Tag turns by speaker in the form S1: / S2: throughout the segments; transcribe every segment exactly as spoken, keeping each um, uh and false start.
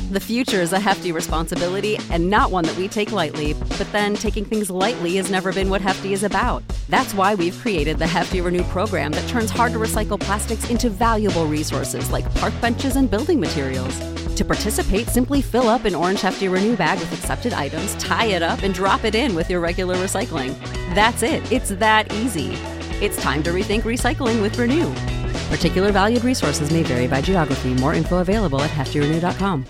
S1: The future is a hefty responsibility and not one that we take lightly, but then taking things lightly has never been what Hefty is about. That's why we've created the Hefty Renew program that turns hard-to-recycle plastics into valuable resources like park benches and building materials. To participate, simply fill up an orange Hefty Renew bag with accepted items, tie it up, and drop it in with your regular recycling. That's it. It's that easy. It's time to rethink recycling with Renew. Particular valued resources may vary by geography. More info available at hefty renew dot com.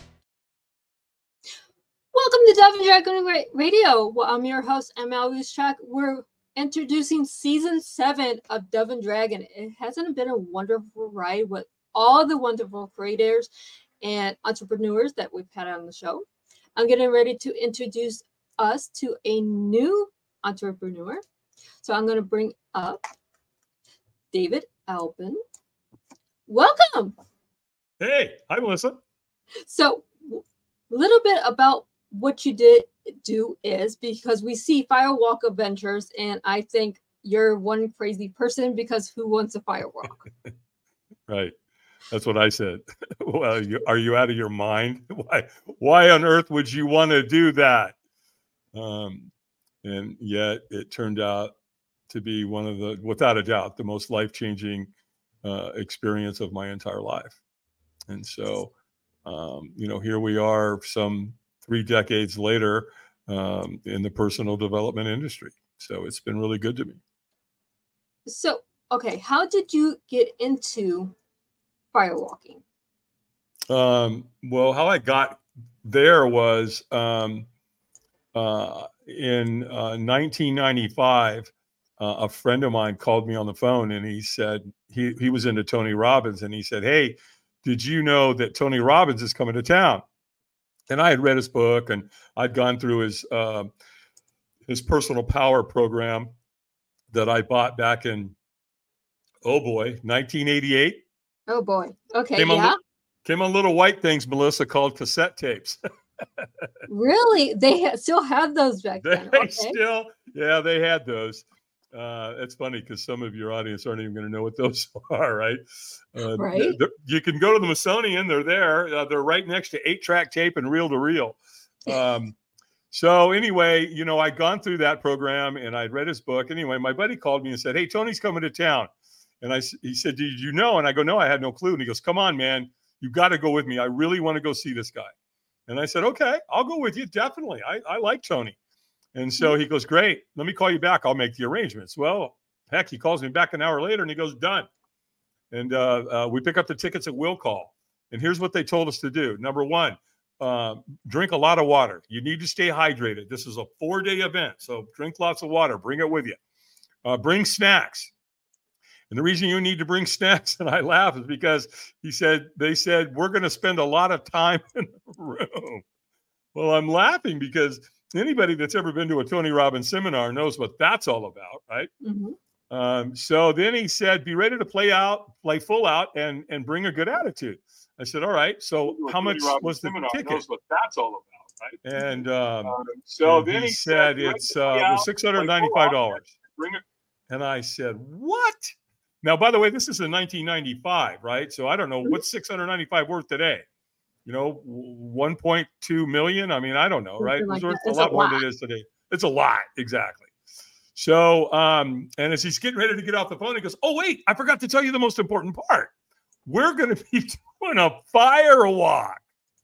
S2: Welcome to Dove and Dragon Radio. Well, I'm your host, M L Luschak. We're introducing season seven of Dove and Dragon. It hasn't been a wonderful ride with all the wonderful creators and entrepreneurs that we've had on the show. I'm getting ready to introduce us to a new entrepreneur. So I'm going to bring up David Albin. Welcome.
S3: Hey, hi, Melissa.
S2: So a little bit about what you did do is, because we see Firewalk Adventures, and I think you're one crazy person because who wants a firewalk?
S3: Right. That's what I said. Well, you, are you out of your mind? Why, why on earth would you want to do that? Um, and yet it turned out to be one of the, without a doubt, the most life-changing uh, experience of my entire life. And so, um, you know, here we are some three decades later um, in the personal development industry. So it's been really good to me.
S2: So, okay, how did you get into firewalking?
S3: Um, well, how I got there was um, uh, in uh, nineteen ninety-five, uh, a friend of mine called me on the phone and he said, he, he was into Tony Robbins, and he said, hey, did you know that Tony Robbins is coming to town? And I had read his book, and I'd gone through his uh, his personal power program that I bought back in, oh boy, nineteen eighty-eight.
S2: Oh boy. Okay.
S3: Came
S2: yeah.
S3: On, came on little white things, Melissa, called cassette tapes.
S2: Really? They ha- still have those back
S3: they
S2: then? Okay.
S3: Still, yeah, they had those. Uh, it's funny because some of your audience aren't even going to know what those are, right? Uh,
S2: right.
S3: They're, they're, you can go to the Smithsonian. They're there. Uh, they're right next to eight-track tape and reel-to-reel. Um, so anyway, you know, I'd gone through that program, and I'd read his book. Anyway, my buddy called me and said, hey, Tony's coming to town. And I, he said, did you know? And I go, no, I had no clue. And he goes, come on, man. You got to go with me. I really want to go see this guy. And I said, okay, I'll go with you. Definitely. I, I like Tony. And so he goes, great. Let me call you back. I'll make the arrangements. Well, heck, he calls me back an hour later and he goes, done. And uh, uh, we pick up the tickets at will call. And here's what they told us to do. Number one, uh, drink a lot of water. You need to stay hydrated. This is a four-day event. So drink lots of water. Bring it with you. Uh, bring snacks. And the reason you need to bring snacks, and I laugh, is because he said, they said, we're going to spend a lot of time in the room. Well, I'm laughing because anybody that's ever been to a Tony Robbins seminar knows what that's all about, right? Mm-hmm. Um, so then he said, be ready to play out, play full out, and and bring a good attitude. I said, all right. So how much was the ticket? Knows what that's all about, right? And um, um, so and then he, he said, said it's uh, was six hundred ninety-five dollars. Bring it. And I said, what? Now, by the way, this is in nineteen ninety-five, right? So I don't know what's six hundred ninety-five worth today. You know, one point two million. I mean, I don't know, right?
S2: Like
S3: it's worth
S2: it's
S3: a lot
S2: a
S3: more
S2: lot.
S3: than it is today. It's a lot, exactly. So, um, and as he's getting ready to get off the phone, he goes, oh, wait, I forgot to tell you the most important part. We're going to be doing a fire walk.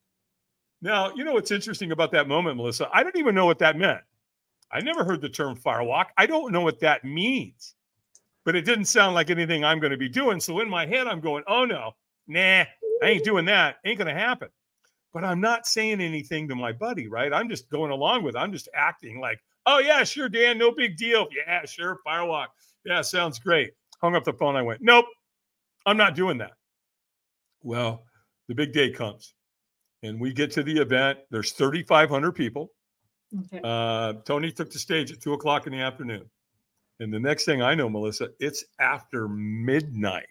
S3: Now, you know what's interesting about that moment, Melissa? I didn't even know what that meant. I never heard the term fire walk. I don't know what that means. But it didn't sound like anything I'm going to be doing. So in my head, I'm going, oh, no, nah, I ain't doing that. Ain't going to happen. But I'm not saying anything to my buddy, right? I'm just going along with it. I'm just acting like, oh, yeah, sure, Dan, no big deal. Yeah, sure, firewalk. Yeah, sounds great. Hung up the phone. I went, nope, I'm not doing that. Well, the big day comes. And we get to the event. There's thirty-five hundred people. Okay. Uh, Tony took the stage at two o'clock in the afternoon. And the next thing I know, Melissa, it's after midnight,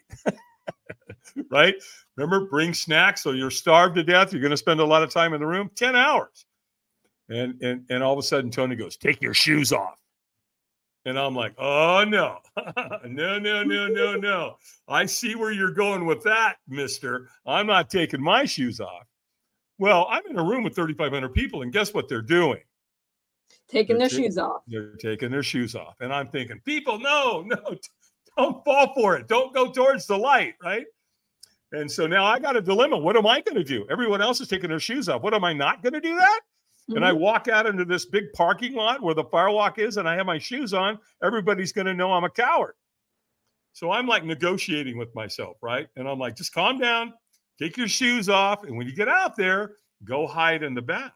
S3: right? Remember, bring snacks. So you're starved to death. You're going to spend a lot of time in the room, ten hours. And, and, and all of a sudden, Tony goes, take your shoes off. And I'm like, oh, no, no, no, no, no, no. I see where you're going with that, mister. I'm not taking my shoes off. Well, I'm in a room with thirty-five hundred people, and guess what they're doing?
S2: Taking
S3: They're
S2: their
S3: ta-
S2: shoes off.
S3: They're taking their shoes off. And I'm thinking, people, no, no, don't fall for it. Don't go towards the light, right? And so now I got a dilemma. What am I going to do? Everyone else is taking their shoes off. What am I not going to do that? Mm-hmm. And I walk out into this big parking lot where the firewalk is, and I have my shoes on. Everybody's going to know I'm a coward. So I'm like negotiating with myself, right? And I'm like, just calm down, take your shoes off. And when you get out there, go hide in the back.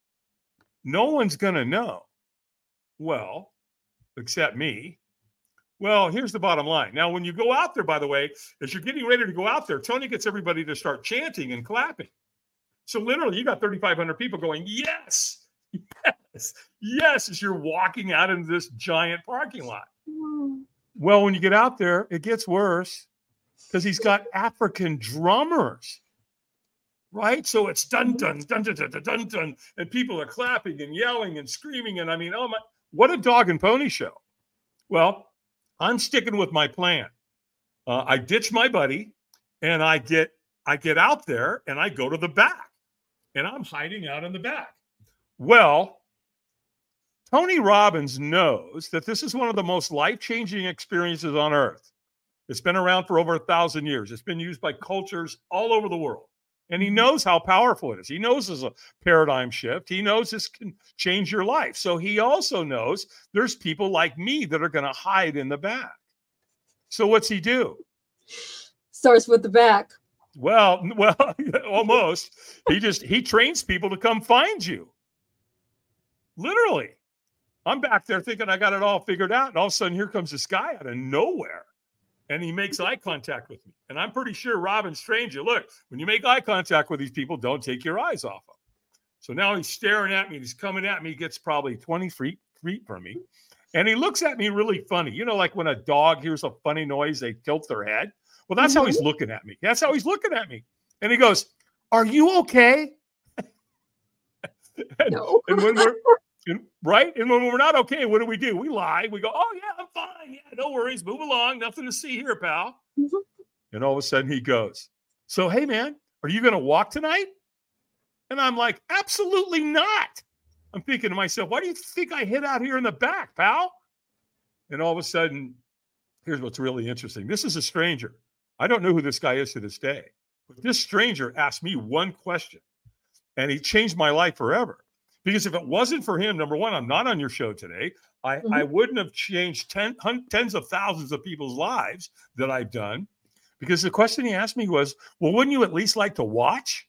S3: No one's going to know. Well, except me. Well, here's the bottom line. Now, when you go out there, by the way, as you're getting ready to go out there, Tony gets everybody to start chanting and clapping. So literally, you got thirty-five hundred people going, yes, yes, yes, as you're walking out into this giant parking lot. Well, when you get out there, it gets worse because he's got African drummers, right? So it's dun, dun, dun, dun, dun, dun, dun, dun, and people are clapping and yelling and screaming. And I mean, oh my, what a dog and pony show. Well, I'm sticking with my plan. Uh, I ditch my buddy and I get, I get out there and I go to the back and I'm hiding out in the back. Well, Tony Robbins knows that this is one of the most life-changing experiences on earth. It's been around for over a thousand years. It's been used by cultures all over the world. And he knows how powerful it is. He knows there's a paradigm shift. He knows this can change your life. So he also knows there's people like me that are going to hide in the back. So what's he do?
S2: Starts with the back.
S3: Well, well, almost. He just, he trains people to come find you. Literally. I'm back there thinking I got it all figured out. And all of a sudden, here comes this guy out of nowhere. And he makes eye contact with me. And I'm pretty sure Robbins trained you. Look, when you make eye contact with these people, don't take your eyes off them. So now he's staring at me. He's coming at me. He gets probably twenty feet, feet from me. And he looks at me really funny. You know, like when a dog hears a funny noise, they tilt their head. Well, that's mm-hmm. how he's looking at me. That's how he's looking at me. And he goes, "Are you okay?" and,
S2: no.
S3: and when we're And, right? And when we're not okay, what do we do? We lie. We go, "Oh, yeah, I'm fine. Yeah, no worries. Move along. Nothing to see here, pal." Mm-hmm. And all of a sudden he goes, "So, hey, man, are you going to walk tonight?" And I'm like, "Absolutely not." I'm thinking to myself, why do you think I hid out here in the back, pal? And all of a sudden, here's what's really interesting. This is a stranger. I don't know who this guy is to this day. But this stranger asked me one question, and he changed my life forever. Because if it wasn't for him, number one, I'm not on your show today. I, mm-hmm. I wouldn't have changed ten, hun, tens of thousands of people's lives that I've done. Because the question he asked me was, well, wouldn't you at least like to watch?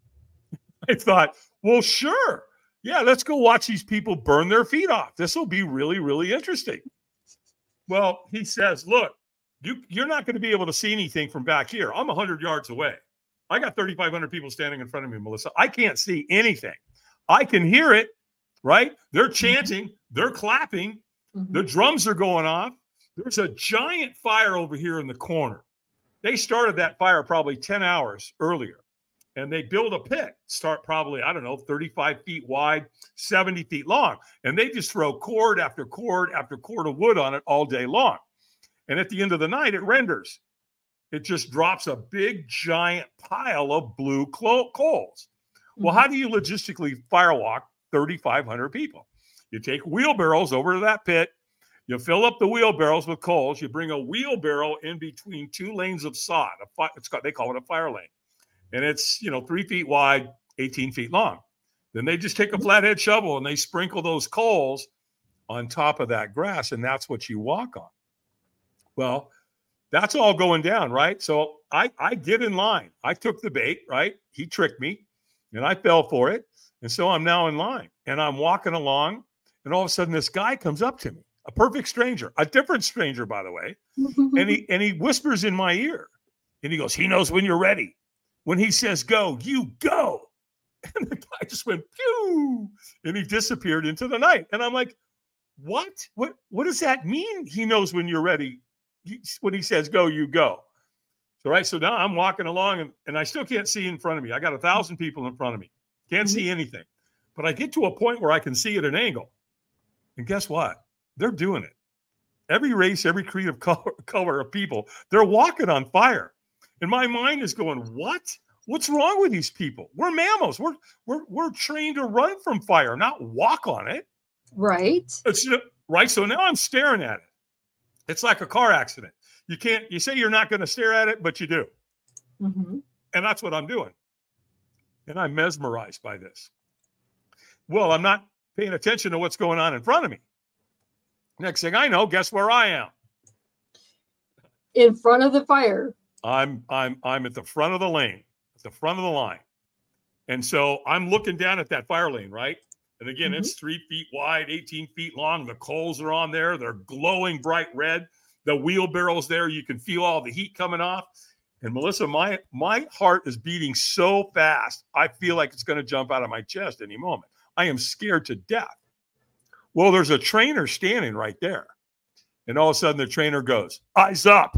S3: I thought, well, sure. Yeah, let's go watch these people burn their feet off. This will be really, really interesting. Well, he says, look, you, you're not going to be able to see anything from back here. I'm one hundred yards away. I got thirty-five hundred people standing in front of me, Melissa. I can't see anything. I can hear it, right? They're chanting. They're clapping. Mm-hmm. The drums are going off. There's a giant fire over here in the corner. They started that fire probably ten hours earlier. And they build a pit, start probably, I don't know, thirty-five feet wide, seventy feet long. And they just throw cord after cord after cord of wood on it all day long. And at the end of the night, it renders. It just drops a big, giant pile of blue coals. Well, how do you logistically firewalk thirty-five hundred people? You take wheelbarrows over to that pit. You fill up the wheelbarrows with coals. You bring a wheelbarrow in between two lanes of sod. A fi- it's called, they call it a fire lane. And it's, you know, three feet wide, eighteen feet long. Then they just take a flathead shovel and they sprinkle those coals on top of that grass. And that's what you walk on. Well, that's all going down, right? So I, I get in line. I took the bait, right? He tricked me and I fell for it. And so I'm now in line and I'm walking along. And all of a sudden this guy comes up to me, a perfect stranger, a different stranger, by the way. and he and he whispers in my ear and he goes, he knows when you're ready. When he says go, you go. And the guy just went, pew, and he disappeared into the night. And I'm like, what? What What does that mean? He knows when you're ready. He, when he says go, you go. So, right, so now I'm walking along, and, and I still can't see in front of me. I got a thousand people in front of me. Can't mm-hmm. see anything. But I get to a point where I can see at an angle. And guess what? They're doing it. Every race, every creed of color, color of people, they're walking on fire. And my mind is going, what? What's wrong with these people? We're mammals. We're we're we're trained to run from fire, not walk on it.
S2: Right.
S3: It's right. So now I'm staring at it. It's like a car accident. You can't. You say you're not going to stare at it, but you do.
S2: Mm-hmm.
S3: And that's what I'm doing. And I'm mesmerized by this. Well, I'm not paying attention to what's going on in front of me. Next thing I know, guess where I am?
S2: In front of the fire.
S3: I'm I'm I'm at the front of the lane, at the front of the line. And so I'm looking down at that fire lane, right? And again, mm-hmm. it's three feet wide, eighteen feet long. The coals are on there. They're glowing bright red. The wheelbarrow's there. You can feel all the heat coming off. And Melissa, my my heart is beating so fast, I feel like it's going to jump out of my chest any moment. I am scared to death. Well, there's a trainer standing right there. And all of a sudden the trainer goes, eyes up.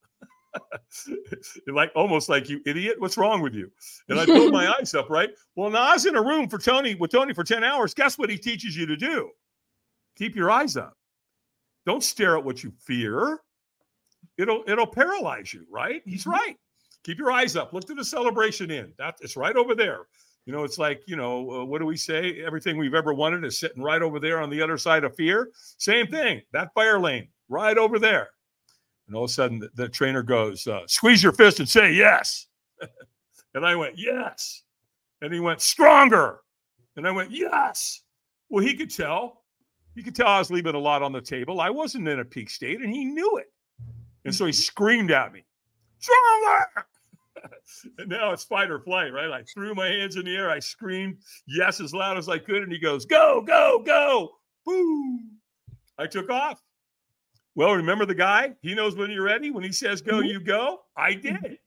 S3: Like almost like, you idiot, what's wrong with you? And I put my eyes up, right? Well, now I was in a room for Tony with Tony for ten hours. Guess what he teaches you to do? Keep your eyes up. Don't stare at what you fear. It'll it'll paralyze you, right? He's right. Keep your eyes up. Look to the celebration end. That it's right over there. You know, it's like, you know, uh, what do we say? Everything we've ever wanted is sitting right over there on the other side of fear. Same thing. That fire lane right over there. And all of a sudden, the, the trainer goes, uh, squeeze your fist and say yes. And I went, yes. And he went, stronger. And I went, yes. Well, he could tell. He could tell I was leaving a lot on the table. I wasn't in a peak state, and he knew it. And so he screamed at me, stronger. And now it's fight or flight, right? I threw my hands in the air. I screamed yes as loud as I could. And he goes, go, go, go. Boom. I took off. Well, remember the guy? He knows when you're ready. When he says go, you go. I did.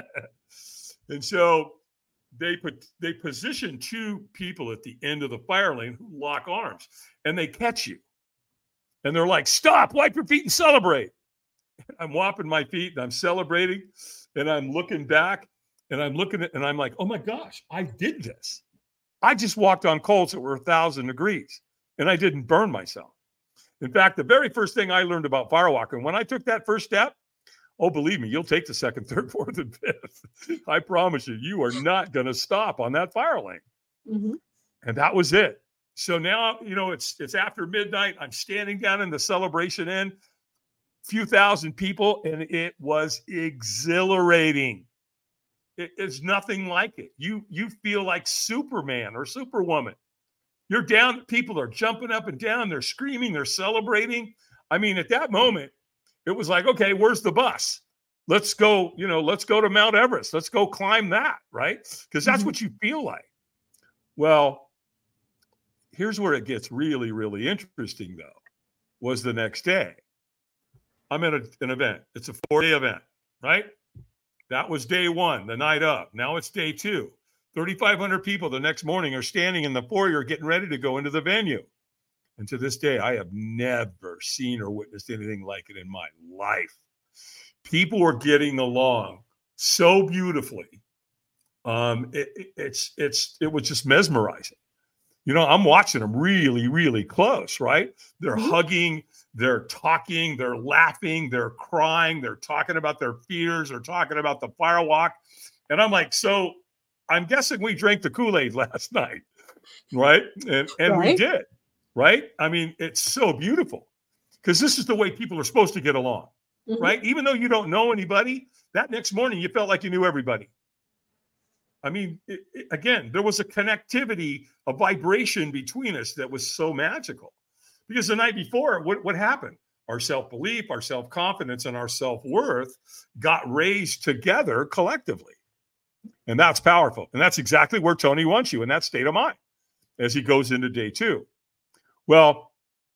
S3: And so they put they position two people at the end of the fire lane who lock arms, and they catch you. And they're like, stop, wipe your feet and celebrate. I'm whopping my feet and I'm celebrating, and I'm looking back and I'm looking at, and I'm like, oh my gosh, I did this. I just walked on coals that were a thousand degrees and I didn't burn myself. In fact, the very first thing I learned about firewalking, when I took that first step, oh, believe me, you'll take the second, third, fourth, and fifth. I promise you, you are not going to stop on that fire lane. Mm-hmm. And that was it. So now, you know, it's it's after midnight. I'm standing down in the celebration end, few thousand people, and it was exhilarating. It is nothing like it. You you feel like Superman or Superwoman. You're down, people are jumping up and down, they're screaming, they're celebrating. I mean, at that moment, it was like, okay, where's the bus? Let's go, you know, let's go to Mount Everest. Let's go climb that, right? Because that's mm-hmm. what you feel like. Well, here's where it gets really, really interesting, though, was the next day. I'm at a, an event. It's a four-day event, right? That was day one, the night of. Now it's day two. thirty-five hundred people the next morning are standing in the foyer getting ready to go into the venue. And to this day, I have never seen or witnessed anything like it in my life. People were getting along so beautifully. Um, it, it, it's it's it was just mesmerizing. You know, I'm watching them really, really close, right? They're mm-hmm. hugging, they're talking, they're laughing, they're crying, they're talking about their fears, they're talking about the firewalk. And I'm like, so I'm guessing we drank the Kool-Aid last night, right? And and right. we did, right? I mean, it's so beautiful because this is the way people are supposed to get along, mm-hmm. right? Even though you don't know anybody, that next morning you felt like you knew everybody. I mean, it, it, again, there was a connectivity, a vibration between us that was so magical. Because the night before, what, what happened? Our self-belief, our self-confidence, and our self-worth got raised together collectively. And that's powerful. And that's exactly where Tony wants you in that state of mind as he goes into day two. Well,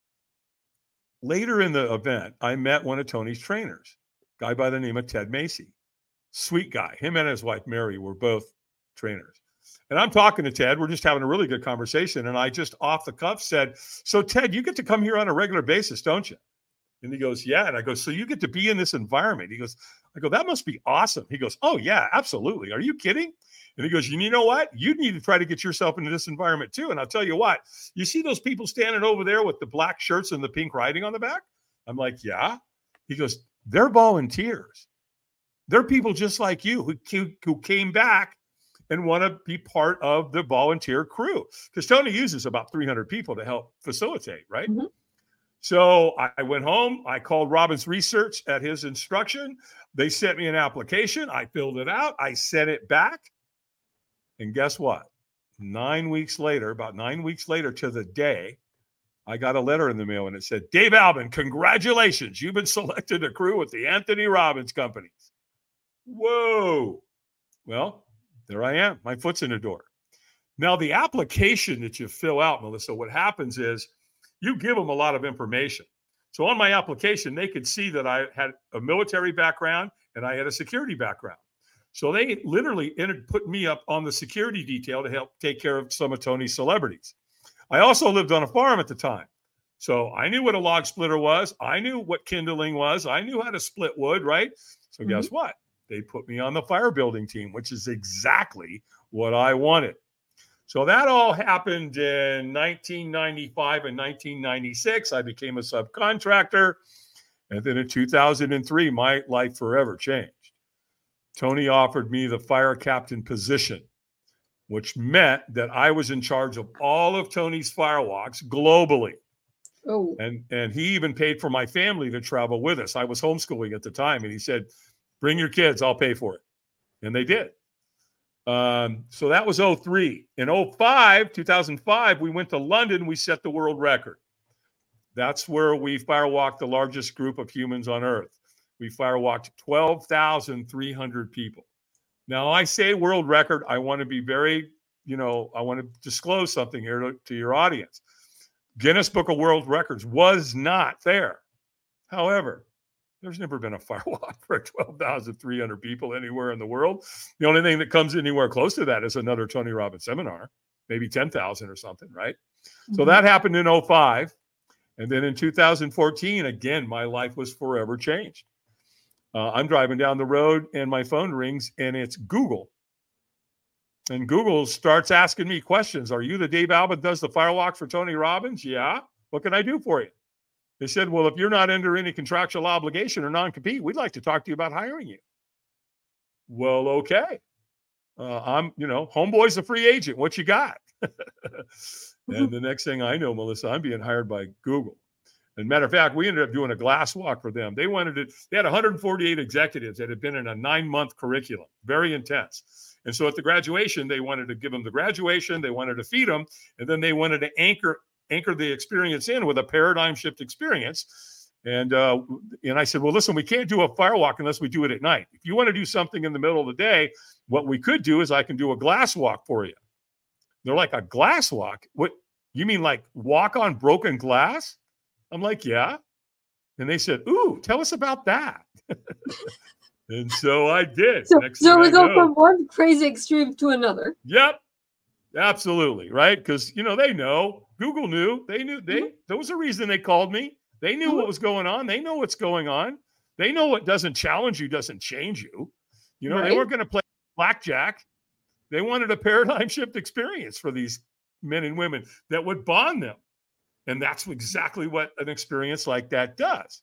S3: later in the event, I met one of Tony's trainers, a guy by the name of Ted Macy. Sweet guy. Him and his wife, Mary, were both trainers. And I'm talking to Ted. We're just having a really good conversation. And I just off the cuff said, so Ted, you get to come here on a regular basis, don't you? And he goes, yeah. And I go, so you get to be in this environment. He goes, I go, that must be awesome. He goes, oh yeah, absolutely. Are you kidding? And he goes, you know what? You need to try to get yourself into this environment too. And I'll tell you what, you see those people standing over there with the black shirts and the pink writing on the back? I'm like, yeah. He goes, they're volunteers. They're people just like you who, who came back and want to be part of the volunteer crew. Because Tony uses about three hundred people to help facilitate, right? Mm-hmm. So I went home. I called Robbins Research at his instruction. They sent me an application. I filled it out. I sent it back. And guess what? Nine weeks later, about nine weeks later to the day, I got a letter in the mail and it said, Dave Albin, congratulations. You've been selected to crew with the Anthony Robbins Companies. Whoa. Well, there I am. My foot's in the door. Now, the application that you fill out, Melissa, what happens is you give them a lot of information. So on my application, they could see that I had a military background and I had a security background. So they literally entered, put me up on the security detail to help take care of some of Tony's celebrities. I also lived on a farm at the time. So I knew what a log splitter was. I knew what kindling was. I knew how to split wood, right? So mm-hmm. guess what? They put me on the fire building team, which is exactly what I wanted. So that all happened in nineteen ninety-five and nineteen ninety-six. I became a subcontractor. And then in two thousand three, my life forever changed. Tony offered me the fire captain position, which meant that I was in charge of all of Tony's firewalks globally. Oh. And, and he even paid for my family to travel with us. I was homeschooling at the time. And he said, bring your kids, I'll pay for it. And they did. Um, so that was oh three. In oh five, two thousand five, we went to London. We set the world record. That's where we firewalked the largest group of humans on Earth. We firewalked twelve thousand three hundred people. Now, I say world record. I want to be very, you know, I want to disclose something here to, to your audience. Guinness Book of World Records was not there. However, there's never been a firewalk for twelve thousand three hundred people anywhere in the world. The only thing that comes anywhere close to that is another Tony Robbins seminar, maybe ten thousand or something, right? Mm-hmm. So that happened in oh five. And then in two thousand fourteen, again, my life was forever changed. Uh, I'm driving down the road and my phone rings and it's Google. And Google starts asking me questions. Are you the Dave Albin does the firewalk for Tony Robbins? Yeah. What can I do for you? They said, well, if you're not under any contractual obligation or non-compete, we'd like to talk to you about hiring you. Well, okay. Uh, I'm, you know, homeboy's a free agent. What you got? And the next thing I know, Melissa, I'm being hired by Google. And matter of fact, we ended up doing a glass walk for them. They wanted to, they had one hundred forty-eight executives that had been in a nine-month curriculum, very intense. And so at the graduation, they wanted to give them the graduation, they wanted to feed them, and then they wanted to anchor anchor the experience in with a paradigm shift experience. And uh, and I said, well, listen, we can't do a firewalk unless we do it at night. If you want to do something in the middle of the day, what we could do is I can do a glass walk for you. They're like, a glass walk? What, you mean like walk on broken glass? I'm like, yeah. And they said, ooh, tell us about that. And so I did.
S2: So, so we go from one crazy extreme to another.
S3: Yep. Absolutely. Right. Because, you know, they know. Google knew. They knew. They mm-hmm. There was a reason they called me. They knew mm-hmm. what was going on. They know what's going on. They know what doesn't challenge you doesn't change you. You know, right. They weren't going to play blackjack. They wanted a paradigm shift experience for these men and women that would bond them. And that's exactly what an experience like that does.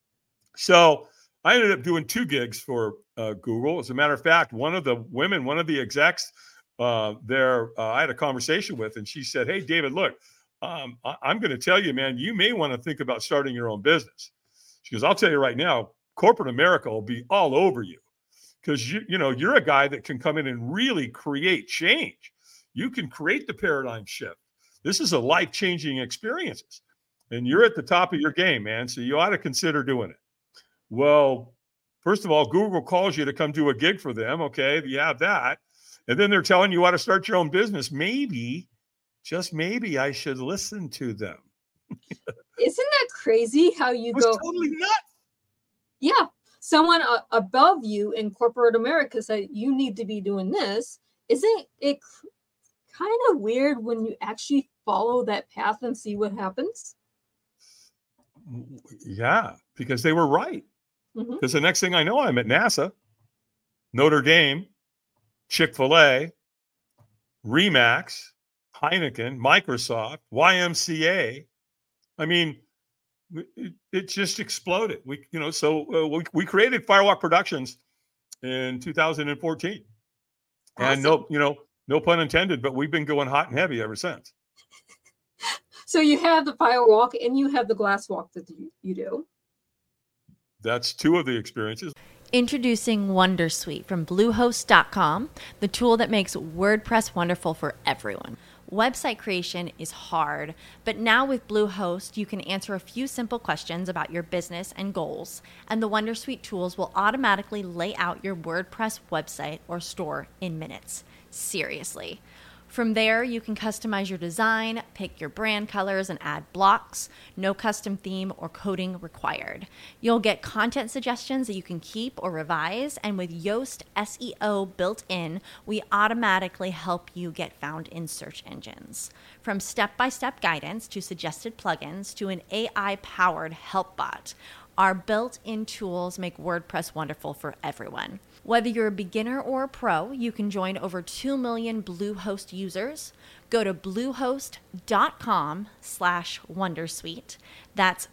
S3: So I ended up doing two gigs for uh, Google. As a matter of fact, one of the women, one of the execs uh, there, uh, I had a conversation with, and she said, hey, David, look, um, I- I'm going to tell you, man, you may want to think about starting your own business. She goes, I'll tell you right now, corporate America will be all over you because, you, you know, you're a guy that can come in and really create change. You can create the paradigm shift. This is a life-changing experience, and you're at the top of your game, man. So you ought to consider doing it. Well, first of all, Google calls you to come do a gig for them. Okay, you have that. And then they're telling you you ought to start your own business. Maybe, just maybe I should listen to them.
S2: Isn't that crazy how you
S3: it was
S2: go?
S3: Totally nuts.
S2: Yeah. Someone uh, above you in corporate America said, you need to be doing this. Isn't it kind of weird when you actually follow that path and see what happens?
S3: Yeah, because they were right. Because mm-hmm. the next thing I know, I'm at NASA, Notre Dame, Chick-fil-A, Remax, Heineken, Microsoft, Y M C A. I mean, it, it just exploded. We, you know, so uh, we, we created Firewalk Productions in two thousand fourteen. And
S2: Awesome.
S3: no, you know, no pun intended, but we've been going hot and heavy ever since.
S2: So you have the fire walk and you have the glass walk that you, you do.
S3: That's two of the experiences.
S4: Introducing Wondersuite from Bluehost dot com, the tool that makes WordPress wonderful for everyone. Website creation is hard, but now with Bluehost, you can answer a few simple questions about your business and goals, and the Wondersuite tools will automatically lay out your WordPress website or store in minutes. Seriously. From there, you can customize your design, pick your brand colors, and add blocks. No custom theme or coding required. You'll get content suggestions that you can keep or revise, and with Yoast S E O built in, we automatically help you get found in search engines. From step-by-step guidance to suggested plugins to an A I-powered help bot, our built-in tools make WordPress wonderful for everyone. Whether you're a beginner or a pro, you can join over two million Bluehost users. Go to bluehost.com slash Wondersuite. That's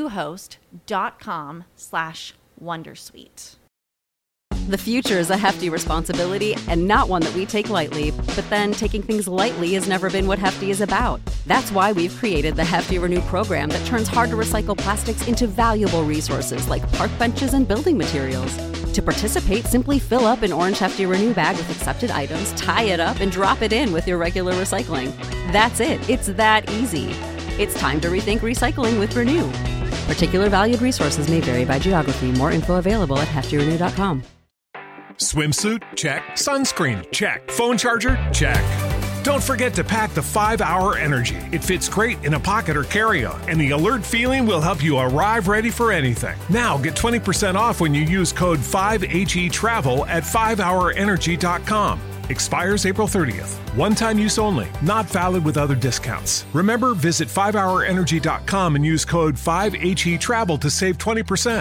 S4: bluehost.com slash Wondersuite.
S1: The future is a hefty responsibility and not one that we take lightly, but then taking things lightly has never been what Hefty is about. That's why we've created the Hefty Renew program that turns hard to recycle plastics into valuable resources like park benches and building materials. To participate, simply fill up an orange Hefty Renew bag with accepted items, tie it up, and drop it in with your regular recycling. That's it. It's that easy. It's time to rethink recycling with Renew. Particular valued resources may vary by geography. More info available at hefty renew dot com.
S5: Swimsuit? Check. Sunscreen? Check. Phone charger? Check. Don't forget to pack the five hour Energy. It fits great in a pocket or carry-on, and the alert feeling will help you arrive ready for anything. Now get twenty percent off when you use code five H E travel at five hour energy dot com. Expires April thirtieth. One-time use only. Not valid with other discounts. Remember, visit five hour energy dot com and use code five H E travel to save twenty percent.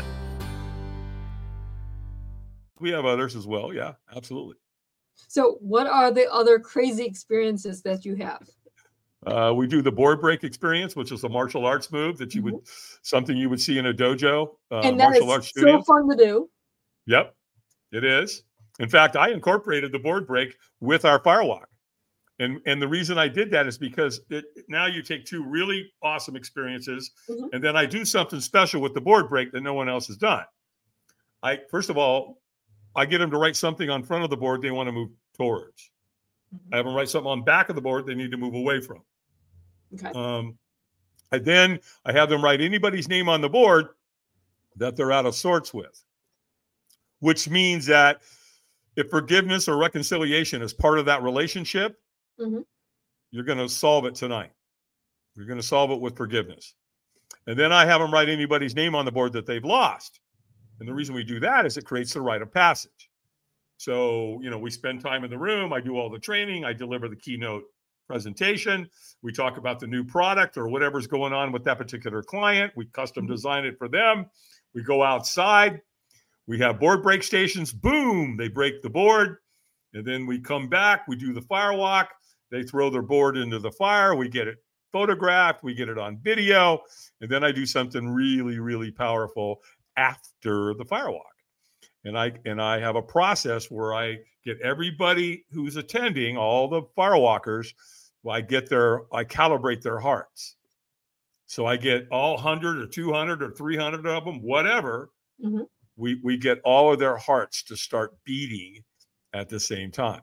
S3: We have others as well. Yeah, absolutely.
S2: So what are the other crazy experiences that you have?
S3: Uh, we do the board break experience, which is a martial arts move that you would, mm-hmm. something you would see in a dojo. Uh,
S2: and that
S3: martial
S2: is
S3: arts
S2: so
S3: studio.
S2: fun to do.
S3: Yep, it is. In fact, I incorporated the board break with our firewalk. And, and the reason I did that is because it, now you take two really awesome experiences, mm-hmm. and then I do something special with the board break that no one else has done. I First of all, I get them to write something on front of the board they want to move towards. Mm-hmm. I have them write something on back of the board they need to move away from.
S2: Okay.
S3: Um, and then I have them write anybody's name on the board that they're out of sorts with, which means that if forgiveness or reconciliation is part of that relationship,
S2: mm-hmm.
S3: you're going to solve it tonight. You're going to solve it with forgiveness. And then I have them write anybody's name on the board that they've lost. And the reason we do that is it creates the rite of passage. So, you know, we spend time in the room. I do all the training. I deliver the keynote presentation. We talk about the new product or whatever's going on with that particular client. We custom design it for them. We go outside. We have board break stations. Boom, they break the board. And then we come back. We do the firewalk. They throw their board into the fire. We get it photographed. We get it on video. And then I do something really, really powerful after the firewalk. And I and I have a process where I get everybody who's attending, all the firewalkers, I get their, I calibrate their hearts. So I get all one hundred or two hundred or three hundred of them, whatever.
S2: Mm-hmm.
S3: We we get all of their hearts to start beating at the same time.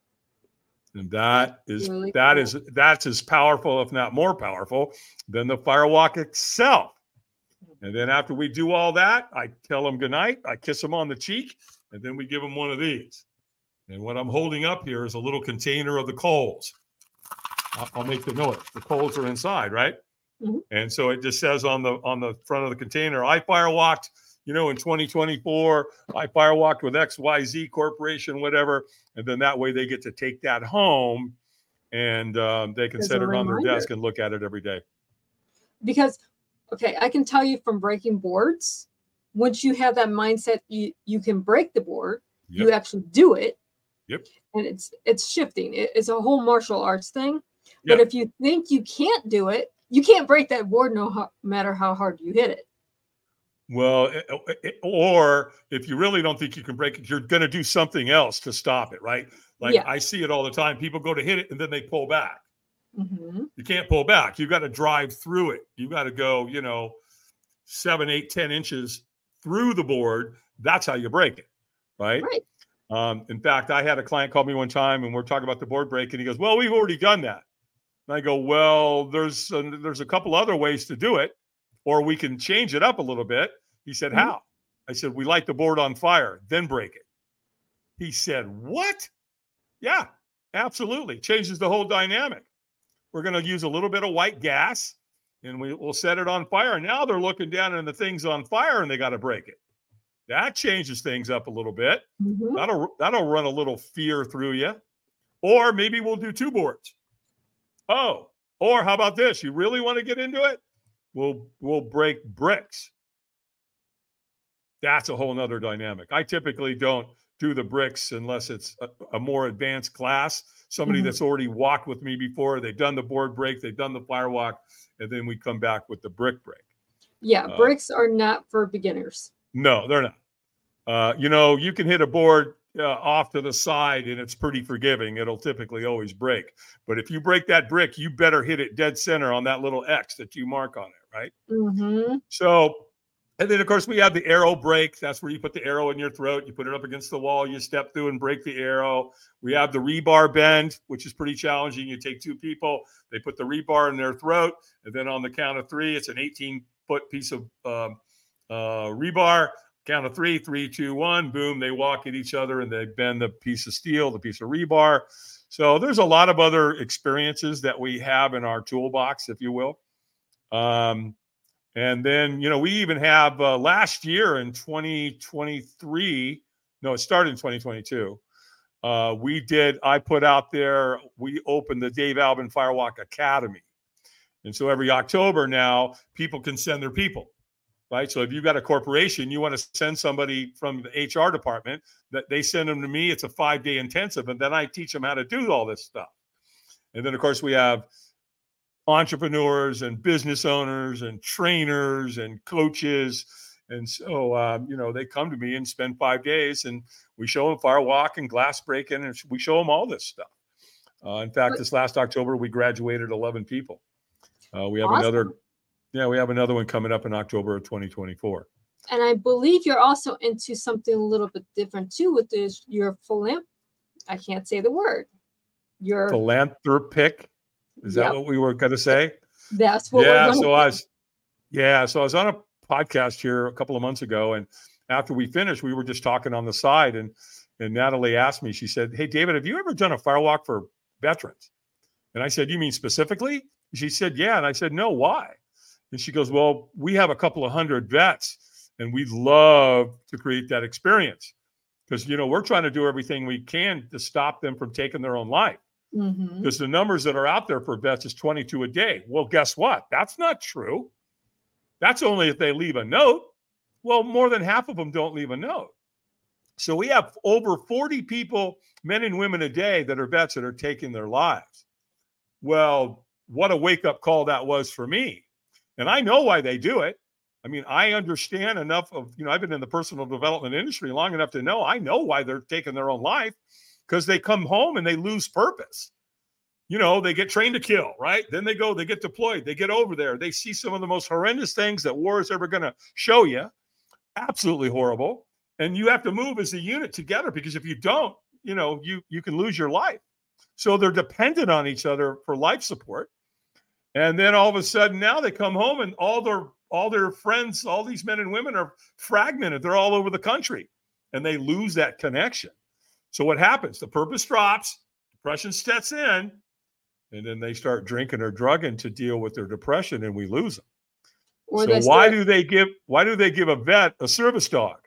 S3: And that is really that cool. is that's as powerful, if not more powerful, than the firewalk itself. And then after we do all that, I tell them goodnight. I kiss them on the cheek, and then we give them one of these. And what I'm holding up here is a little container of the coals. I'll, I'll make the note. The coals are inside, right?
S2: Mm-hmm.
S3: And so it just says on the on the front of the container, I firewalked, you know, in twenty twenty-four. I firewalked with X Y Z Corporation, whatever. And then that way they get to take that home, and um, they can There's set it on their desk and look at it every day.
S2: Because okay, I can tell you from breaking boards, once you have that mindset, you, you can break the board, yep. you actually do it.
S3: Yep.
S2: And it's it's shifting. It, it's a whole martial arts thing.
S3: Yep.
S2: But if you think you can't do it, you can't break that board no ho- matter how hard you hit it.
S3: Well, it, it, or if you really don't think you can break it, you're going to do something else to stop it, right? Like
S2: Yeah.
S3: I see it all the time. People go to hit it and then they pull back.
S2: Mm-hmm.
S3: You can't pull back. You got to drive through it. You got to go, you know, seven, eight, ten inches through the board. That's how you break it, right?
S2: Right.
S3: Um, in fact, I had a client call me one time and we're talking about the board break, and he goes, "Well, we've already done that." And I go, "Well, there's a, there's a couple other ways to do it, or we can change it up a little bit." He said,
S2: Mm-hmm.
S3: "How?" I said, "We light the board on fire, then break it." He said, "What?" Yeah, absolutely. Changes the whole dynamic. We're going to use a little bit of white gas and we will set it on fire. Now they're looking down and the thing's on fire and they got to break it. That changes things up a little bit.
S2: Mm-hmm.
S3: That'll, that'll run a little fear through you. Or maybe we'll do two boards. Oh, or how about this? You really want to get into it? We'll, we'll break bricks. That's a whole nother dynamic. I typically don't do the bricks unless it's a, a more advanced class, somebody
S2: Mhm.
S3: that's already walked with me before. They've done the board break, they've done the firewalk, and then we come back with the brick break.
S2: Yeah,
S3: Uh,
S2: bricks are not for beginners.
S3: No, they're not. Uh, you know, you can hit a board uh, off to the side and it's pretty forgiving. It'll typically always break. But if you break that brick, you better hit it dead center on that little X that you mark on it, right?
S2: Mm-hmm.
S3: So, and then of course we have the arrow break. That's where you put the arrow in your throat. You put it up against the wall. You step through and break the arrow. We have the rebar bend, which is pretty challenging. You take two people, they put the rebar in their throat, and then on the count of three, it's an eighteen foot piece of um, uh, rebar. Count of three, three, two, one, boom. They walk at each other and they bend the piece of steel, the piece of rebar. So there's a lot of other experiences that we have in our toolbox, if you will. Um, And then, you know, we even have uh, last year in twenty twenty-three, no, it started in twenty twenty-two. Uh, we did, I put out there, we opened the Dave Albin Firewalk Academy. And so every October now, people can send their people, right? So if you've got a corporation, you want to send somebody from the H R department, that they send them to me. It's a five day intensive. And then I teach them how to do all this stuff. And then, of course, we have entrepreneurs and business owners and trainers and coaches. And so, um, you know, they come to me and spend five days and we show them firewalk and glass breaking, and we show them all this stuff. Uh, in fact, this last October, we graduated eleven people. Uh, we have
S2: Awesome.
S3: another, yeah, we have another one coming up in October of twenty twenty-four.
S2: And I believe you're also into something a little bit different too with this, your philanth. I can't say the word. Your
S3: Philanthropic. Is that
S2: Yep.
S3: what we were going to say?
S2: That's what
S3: Yeah.
S2: we're going
S3: So I was, yeah. So I was on a podcast here a couple of months ago, and after we finished, we were just talking on the side, and and Natalie asked me. She said, "Hey, David, have you ever done a firewalk for veterans?" And I said, "You mean specifically?" She said, "Yeah." And I said, "No, why?" And she goes, "Well, we have a couple of hundred vets, and we'd love to create that experience because you know we're trying to do everything we can to stop them from taking their own life."
S2: Mhm.
S3: Because the numbers that are out there for vets is twenty-two a day. Well, guess what? That's not true. That's only if they leave a note. Well, more than half of them don't leave a note. So we have over forty people, men and women a day, that are vets that are taking their lives. Well, what a wake-up call that was for me. And I know why they do it. I mean, I understand enough of, you know, I've been in the personal development industry long enough to know, I know why they're taking their own life. Because they come home and they lose purpose. You know, they get trained to kill, right? Then they go, they get deployed, they get over there. They see some of the most horrendous things that war is ever going to show you. Absolutely horrible. And you have to move as a unit together, because if you don't, you know, you, you can lose your life. So they're dependent on each other for life support. And then all of a sudden now they come home and all their, all their friends, all these men and women are fragmented. They're all over the country and they lose that connection. So what happens? The purpose drops, depression sets in, and then they start drinking or drugging to deal with their depression, and we lose them.
S2: Or
S3: So
S2: they
S3: why
S2: start-
S3: do they give why do they give a vet a service dog?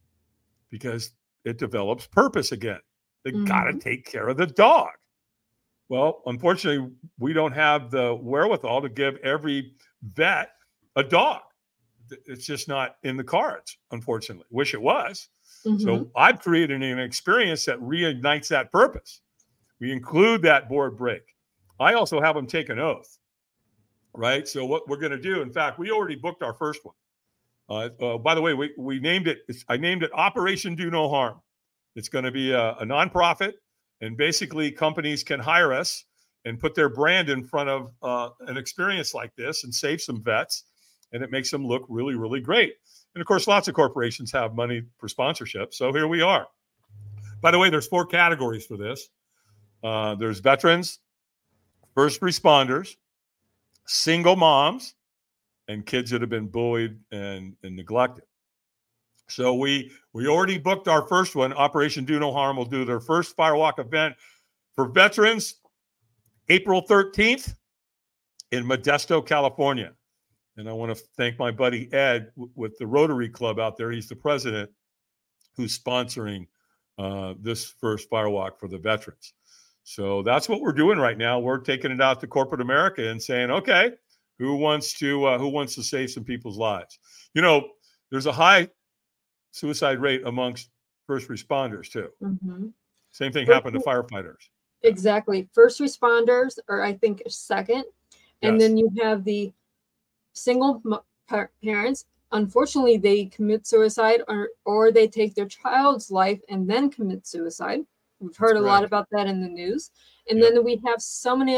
S3: Because it develops purpose again. They
S2: Mhm.
S3: got to take care of the dog. Well, unfortunately, we don't have the wherewithal to give every vet a dog. It's just not in the cards, unfortunately. Wish it was.
S2: Mhm.
S3: So I've created an experience that reignites that purpose. We include that board break. I also have them take an oath, right? So what we're going to do, in fact, we already booked our first one. Uh, uh, by the way, we, we named it, I named it Operation Do No Harm. It's going to be a, a nonprofit, and basically companies can hire us and put their brand in front of uh, an experience like this and save some vets, and it makes them look really, really great. And of course, lots of corporations have money for sponsorship, so here we are. By the way, there's four categories for this. Uh, there's veterans, first responders, single moms, and kids that have been bullied and, and neglected. So we we already booked our first one. Operation Do No Harm will do their first Firewalk event for veterans April thirteenth in Modesto, California. And I want to thank my buddy Ed w- with the Rotary Club out there. He's the president who's sponsoring uh, this first Firewalk for the veterans. So that's what we're doing right now. We're taking it out to corporate America and saying, okay, who wants to uh, who wants to save some people's lives? You know, there's a high suicide rate amongst first responders too.
S2: Mm-hmm.
S3: Same thing happened to firefighters.
S2: Exactly. First responders are, I think, second. And
S3: Yes.
S2: then you have the single mo- par- parents. Unfortunately, they commit suicide or, or they take their child's life and then commit suicide. We've heard
S3: That's
S2: a lot
S3: correct.
S2: about that in the news. And
S3: Yep.
S2: then we have so many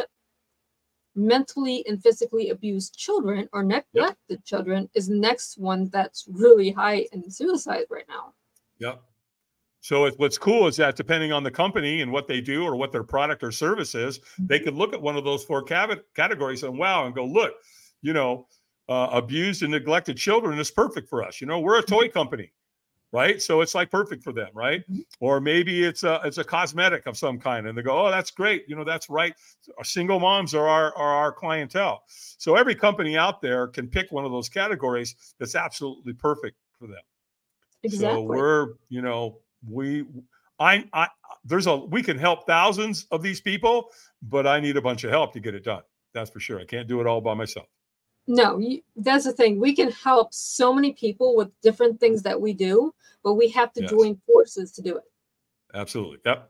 S2: mentally and physically abused children or neglected children is the next one that's really high in suicide right now.
S3: Yep. So it, what's cool is that depending on the company and what they do or what their product or service is, they could look at one of those four cav- categories and wow, and go, look, you know, uh, abused and neglected children is perfect for us. You know, we're a toy company, right? So it's like perfect for them, right? Or maybe it's a it's a cosmetic of some kind, and they go, oh, that's great. You know, that's right. Single moms are our are our clientele. So every company out there can pick one of those categories that's absolutely perfect for them.
S2: Exactly.
S3: So we're, you know, we, I, I, there's a, we can help thousands of these people, but I need a bunch of help to get it done. That's for sure. I can't do it all by myself.
S2: No, you, that's the thing. We can help so many people with different things that we do, but we have to
S3: Yes.
S2: join forces to do it.
S3: Absolutely. Yep.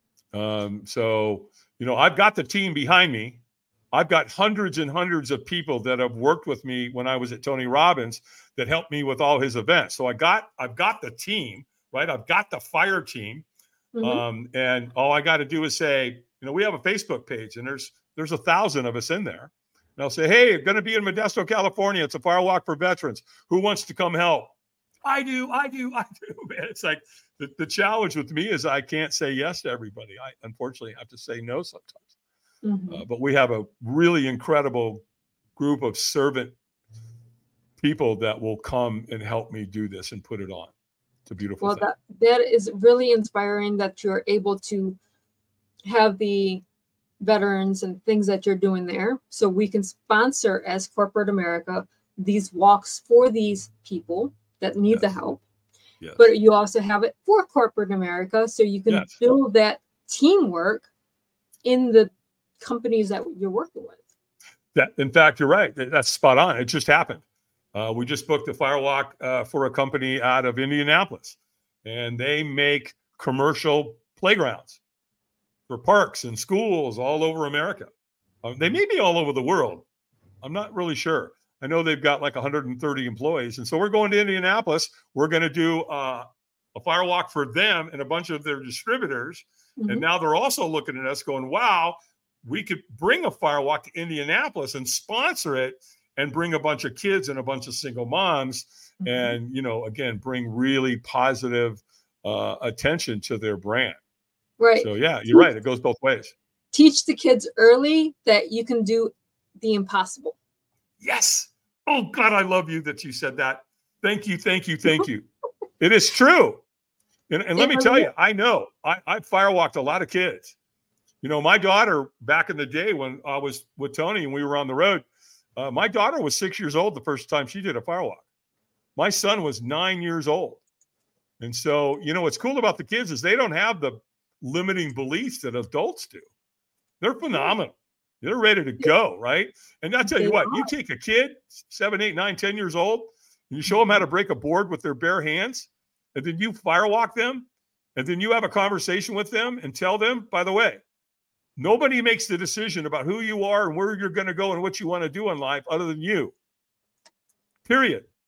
S3: Um, so, you know, I've got the team behind me. I've got hundreds and hundreds of people that have worked with me when I was at Tony Robbins that helped me with all his events. So I got, I've got the team, right? I've got the fire team.
S2: Mhm.
S3: Um, and all I got to do is say, you know, we have a Facebook page and there's, there's a thousand of us in there. And I'll say, hey, I'm going to be in Modesto, California. It's a Firewalk for veterans. Who wants to come help? I do, I do, I do, man. It's like the, the challenge with me is I can't say yes to everybody. I unfortunately have to say no sometimes.
S2: Mhm.
S3: Uh, but we have a really incredible group of servant people that will come and help me do this and put it on. It's a beautiful
S2: Well,
S3: thing.
S2: that that is really inspiring that you're able to have the veterans and things that you're doing there. So we can sponsor as corporate America these walks for these people that need the
S3: Yes.
S2: help.
S3: Yes.
S2: But you also have it for corporate America, so you can
S3: Yes.
S2: build that teamwork in the companies that you're working with.
S3: That, in fact, you're right. That- That's spot on. It just happened. Uh, we just booked a Firewalk uh, for a company out of Indianapolis, and they make commercial playgrounds for parks and schools all over America. Uh, they may be all over the world. I'm not really sure. I know they've got like one hundred thirty employees. And so we're going to Indianapolis. We're going to do uh, a Firewalk for them and a bunch of their distributors.
S2: Mhm.
S3: And now they're also looking at us going, wow, we could bring a Firewalk to Indianapolis and sponsor it and bring a bunch of kids and a bunch of single moms
S2: Mhm.
S3: and, you know, again, bring really positive uh, attention to their brand.
S2: Right.
S3: So, yeah, you're right. It goes both ways.
S2: Teach the kids early that you can do the impossible.
S3: Yes. Oh, God, I love you that you said that. Thank you. Thank you. Thank you. It is true. And, and let me
S2: Yeah,
S3: tell
S2: yeah.
S3: you, I know I, I firewalked a lot of kids. You know, my daughter back in the day when I was with Tony and we were on the road, uh, my daughter was six years old the first time she did a firewalk. My son was nine years old. And so, you know, what's cool about the kids is they don't have the limiting beliefs that adults do. They're phenomenal. They're ready to go, right? And I'll tell you
S2: They
S3: what, you take a kid, seven, eight, nine, ten years old, and you show them how to break a board with their bare hands, and then you firewalk them, and then you have a conversation with them and tell them, by the way, nobody makes the decision about who you are and where you're going to go and what you want to do in life other than you. Period.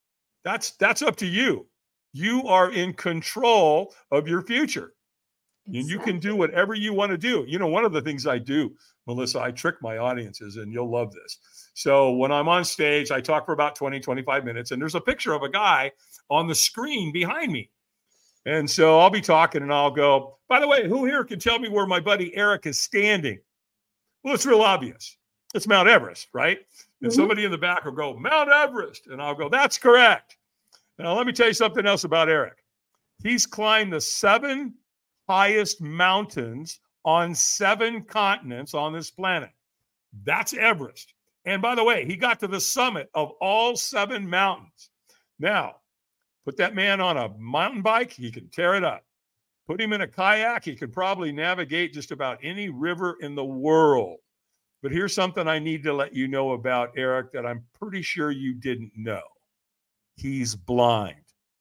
S3: That's that's up to you. You are in control of your future. Exactly. And you can do whatever you want to do. You know, one of the things I do, Melissa, I trick my audiences, and you'll love this. So when I'm on stage, I talk for about twenty, twenty-five minutes, and there's a picture of a guy on the screen behind me. And so I'll be talking, and I'll go, by the way, who here can tell me where my buddy Eric is standing? Well, it's real obvious. It's Mount Everest, right? And mm-hmm. somebody in the back will go, Mount Everest. And I'll go, that's correct. Now, let me tell you something else about Eric. He's climbed the seven highest mountains on seven continents on this planet. That's Everest. And by the way, he got to the summit of all seven mountains. Now, put that man on a mountain bike, he can tear it up. Put him in a kayak, he could probably navigate just about any river in the world. But here's something I need to let you know about Eric that I'm pretty sure you didn't know. He's blind.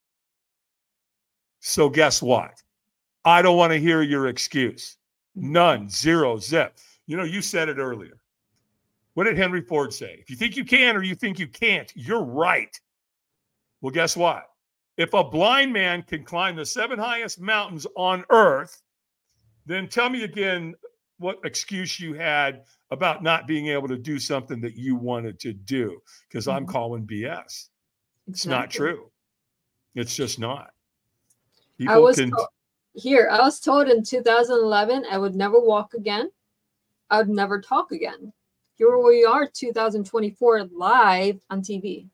S3: So guess what? I don't want to hear your excuse. None, zero, zip. You know, you said it earlier. What did Henry Ford say? If you think you can or you think you can't, you're right. Well, guess what? If a blind man can climb the seven highest mountains on earth, then tell me again what excuse you had about not being able to do something that you wanted to do, because mm-hmm. I'm calling B S. It's exactly. not true. It's just not. People
S2: I was
S3: can...
S2: told, here, I was told in two thousand eleven I would never walk again. I would never talk again. Here we are, two thousand twenty-four, live on T V.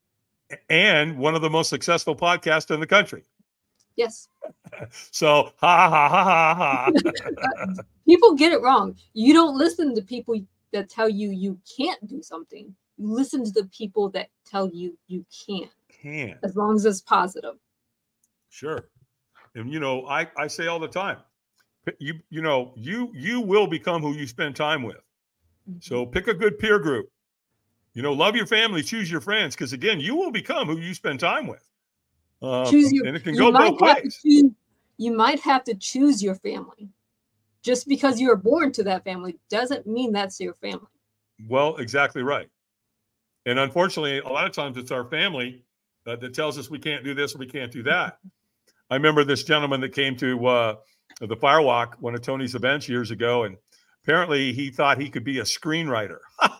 S3: And one of the most successful podcasts in the country.
S2: Yes.
S3: So, ha, ha, ha, ha, ha.
S2: People get it wrong. You don't listen to people that tell you you can't do something. You listen to the people that tell you you can.
S3: Can.
S2: As long as it's positive.
S3: Sure. And, you know, I, I say all the time, you, you know, you, you will become who you spend time with. Mm-hmm. So pick a good peer group. You know, love your family, choose your friends, because again, you will become who you spend time with. Uh,
S2: choose your,
S3: and it can go both ways.
S2: Choose, you might have to choose your family. Just because you were born to that family doesn't mean that's your family.
S3: Well, exactly right. And unfortunately, a lot of times it's our family uh, that tells us we can't do this or we can't do that. I remember this gentleman that came to uh, the Firewalk, one of Tony's events years ago, and apparently he thought he could be a screenwriter.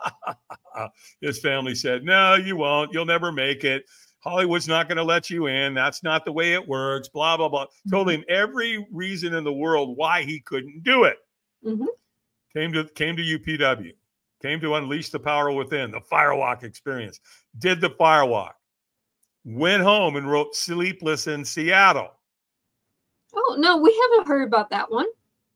S3: His family said, no, you won't. You'll never make it. Hollywood's not going to let you in. That's not the way it works, blah, blah, blah. Mm-hmm. Told him every reason in the world why he couldn't do it.
S2: Mm-hmm. Came
S3: to came to U P W. Came to unleash the power within, the Firewalk experience. Did the Firewalk. Went home and wrote Sleepless in Seattle.
S2: Oh, no, we haven't heard about that one.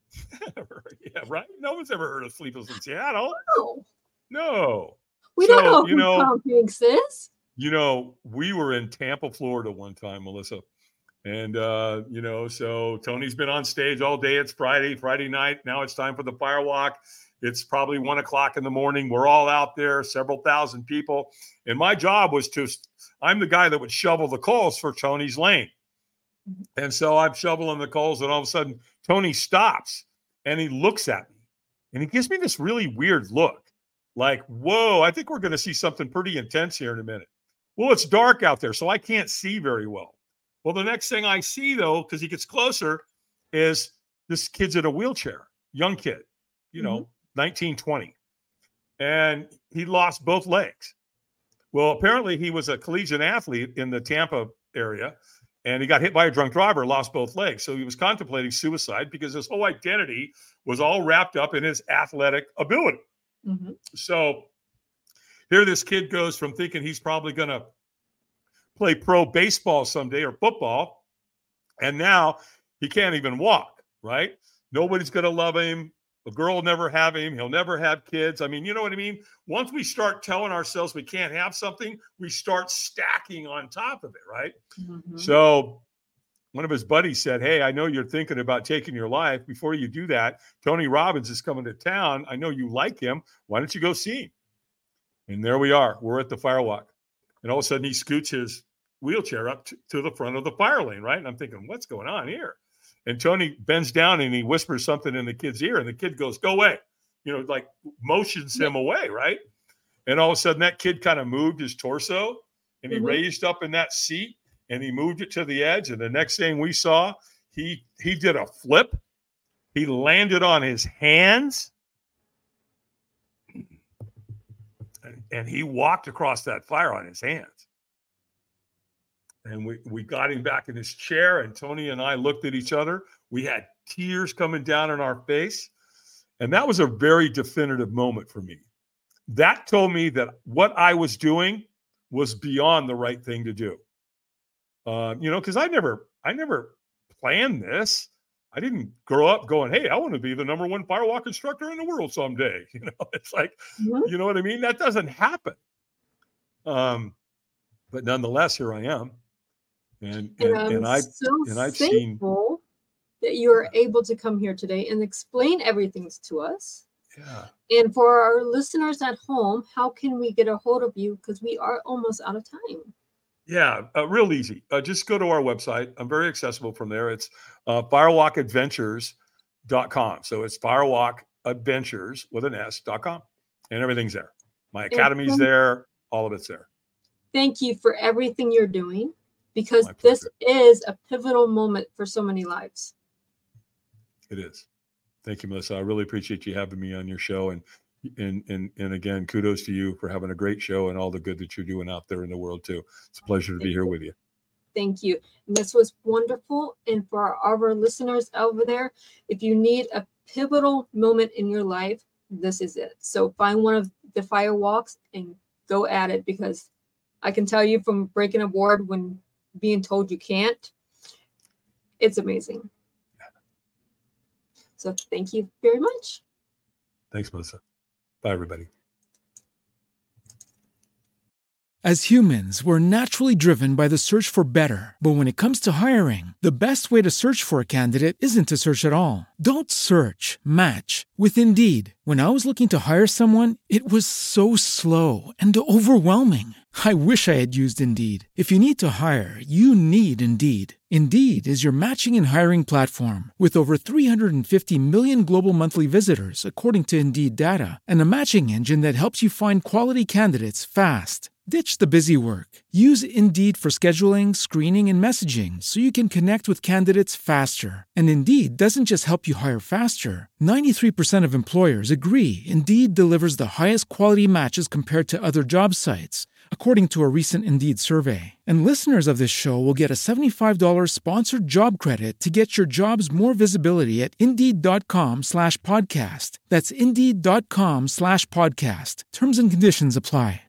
S3: Yeah, right? No one's ever heard of Sleepless in Seattle.
S2: No.
S3: No.
S2: We
S3: so,
S2: don't know
S3: you
S2: who
S3: know,
S2: Tom Hanks is.
S3: You know, we were in Tampa, Florida one time, Melissa. And, uh, you know, so Tony's been on stage all day. It's Friday, Friday night. Now it's time for the Firewalk. It's probably one o'clock in the morning. We're all out there, several thousand people. And my job was to, I'm the guy that would shovel the coals for Tony's lane. And so I'm shoveling the coals, and all of a sudden Tony stops and he looks at me and he gives me this really weird look like, whoa, I think we're going to see something pretty intense here in a minute. Well, it's dark out there, so I can't see very well. Well, the next thing I see, though, because he gets closer, is this kid's in a wheelchair, young kid, you know, mm-hmm. nineteen, twenty. And he lost both legs. Well, apparently he was a collegiate athlete in the Tampa area, and he got hit by a drunk driver, lost both legs. So he was contemplating suicide because his whole identity was all wrapped up in his athletic ability.
S2: Mm-hmm.
S3: So here this kid goes from thinking he's probably going to play pro baseball someday or football, and now he can't even walk, right? Nobody's going to love him. A girl will never have him. He'll never have kids. I mean, you know what I mean? Once we start telling ourselves we can't have something, we start stacking on top of it, right?
S2: Mm-hmm.
S3: So one of his buddies said, hey, I know you're thinking about taking your life. Before you do that, Tony Robbins is coming to town. I know you like him. Why don't you go see him? And there we are. We're at the Firewalk. And all of a sudden he scoots his wheelchair up to, to the front of the fire lane, right? And I'm thinking, what's going on here? And Tony bends down and he whispers something in the kid's ear, and the kid goes, go away. You know, like motions him away, right? And all of a sudden that kid kind of moved his torso and he
S2: Mhm.
S3: raised up in that seat and he moved it to the edge. And the next thing we saw, he he did a flip. He landed on his hands and, and he walked across that fire on his hands. And we, we got him back in his chair, and Tony and I looked at each other. We had tears coming down in our face. And that was a very definitive moment for me. That told me that what I was doing was beyond the right thing to do. Uh, you know, because I never, I never planned this. I didn't grow up going, hey, I want to be the number one firewalk instructor in the world someday. You know, it's like,
S2: Mhm.
S3: you know what I mean? That doesn't happen. Um, but nonetheless, here I am. And, and,
S2: And I'm
S3: and I,
S2: so
S3: and I've seen,
S2: thankful that you are able to come here today and explain everything to us.
S3: yeah.
S2: And for our listeners at home, how can we get a hold of you? Because we are almost out of time.
S3: Yeah, uh, real easy. Uh, just go to our website. I'm very accessible from there. It's uh, firewalk adventures dot com. So it's firewalk adventures with an S dot com. And everything's there. My academy's
S2: thank-
S3: there. All of it's there.
S2: Thank you for everything you're doing, because
S3: My
S2: this
S3: pleasure.
S2: is a pivotal moment for so many lives.
S3: It is. Thank you, Melissa. I really appreciate you having me on your show. And and and and again, kudos to you for having a great show and all the good that you're doing out there in the world too. It's a pleasure to be here with you.
S2: Thank you. And this was wonderful. And for our, our listeners over there, if you need a pivotal moment in your life, this is it. So find one of the fire walks and go at it, because I can tell you from breaking a board when being told you can't, it's amazing. So thank you very much.
S3: Thanks, Melissa. Bye, everybody.
S6: As humans, we're naturally driven by the search for better. But when it comes to hiring, the best way to search for a candidate isn't to search at all. Don't search, match with Indeed. When I was looking to hire someone, it was so slow and overwhelming. I wish I had used Indeed. If you need to hire, you need Indeed. Indeed is your matching and hiring platform with over three hundred fifty million global monthly visitors, according to Indeed data, and a matching engine that helps you find quality candidates fast. Ditch the busy work. Use Indeed for scheduling, screening, and messaging so you can connect with candidates faster. And Indeed doesn't just help you hire faster. ninety-three percent of employers agree Indeed delivers the highest quality matches compared to other job sites, according to a recent Indeed survey. And listeners of this show will get a seventy-five dollars sponsored job credit to get your jobs more visibility at Indeed.com slash podcast. That's Indeed.com slash podcast. Terms and conditions apply.